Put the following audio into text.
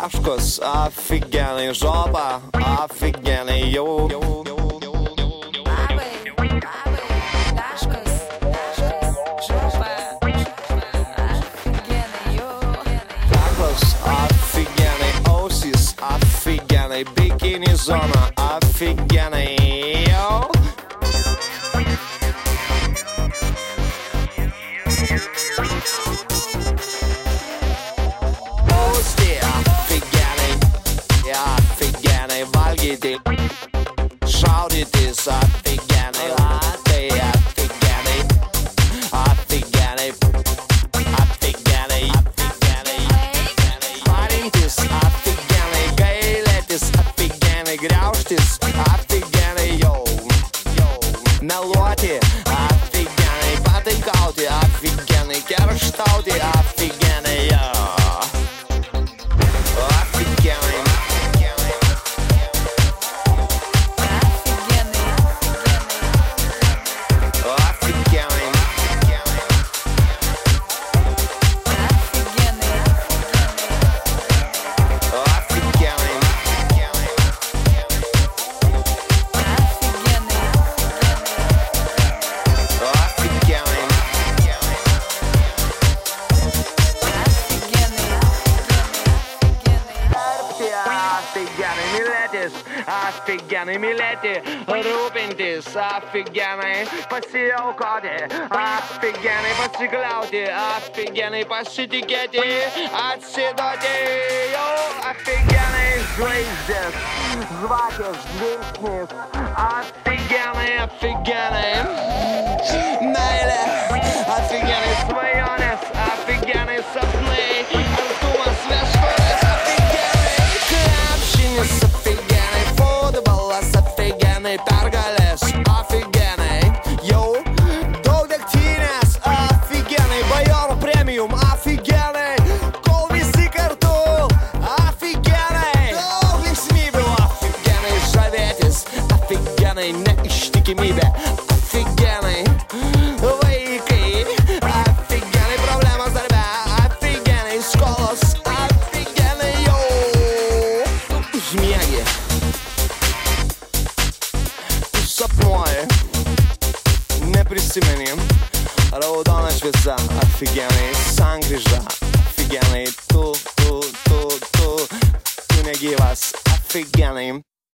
taškas, aфиgenai žopa, aфиgenai jau. Bikini zona, aфиgenai, yo. Austi, aфиgenai, valgyti, šaudytis, aфиgenai, latai, aфиgenai, parintis, griauštis, aфиgenai jau, meluoti, aфиgenai, pataikauti, aфиgenai, kerštauti, aфиgenai jau, aфиgenai. Aфиgenai mylėti, rūpintis, aфиgenai pasiaukoti, aфиgenai pasikliauti, aфиgenai pasitikėti, atsiduoti, jau aфиgenai žvaigždės, žvakės, žvilgsnis, aфиgenai, meilė, aфиgenai svajonės, aфиgenai sapnai, artumas vestuvės, aфиgenai krepšinis, pergalės, aфиgenai, jau daug degtinės, aфиgenai, bajoro premium, aфиgenai, kol visi kartu, aфиgenai, daug linksmybių, aфиgenai, žavėtis, aфиgenai, neištikimybė, aфиgenai, vaikai, aфиgenai, problemas darbe, aфиgenai, skolos, aфиgenai, jau užmiegi. Sapnuoji, neprisimeni, raudona šviesa, aфиgenai, sankryža, aфиgenai, tu negyvas, aфиgenai.